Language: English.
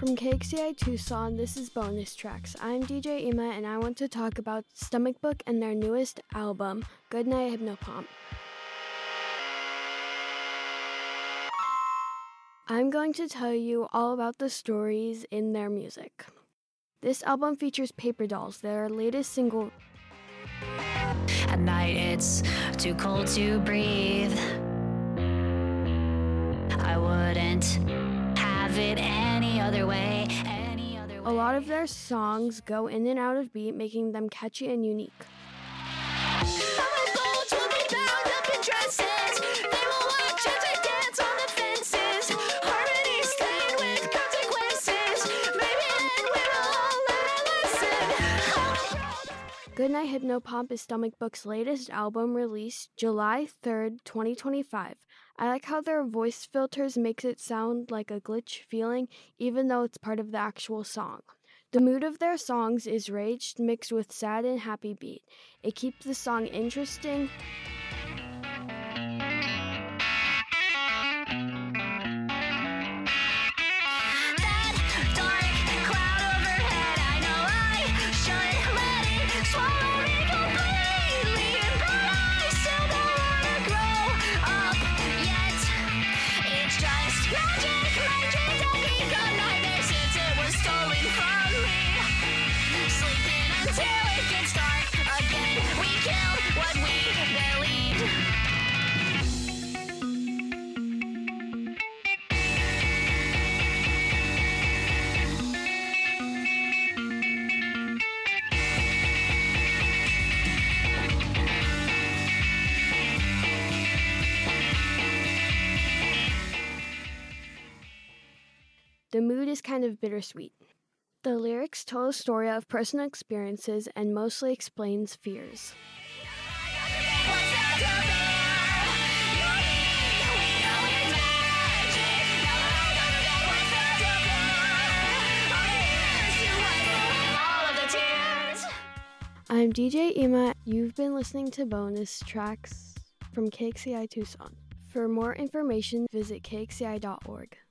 From KXCI Tucson, this is Bonus Tracks. I'm DJ Ima, and I want to talk about Stomach Book and their newest album, Goodnight Hypnopomp. I'm going to tell you all about the stories in their music. This album features Paper Dolls, their latest single. At night it's too cold to breathe. I wouldn't have it any other way. A lot of their songs go in and out of beat, making them catchy and unique. Goodnight Hypnopomp is Stomach Book's latest album, released July 3rd, 2025. I like how their voice filters makes it sound like a glitch feeling, even though it's part of the actual song. The mood of their songs is rage mixed with sad and happy beat. It keeps the song interesting. The mood is kind of bittersweet. The lyrics tell a story of personal experiences and mostly explains fears. I'm DJ Ima. You've been listening to Bonus Tracks from KXCI Tucson. For more information, visit kxci.org.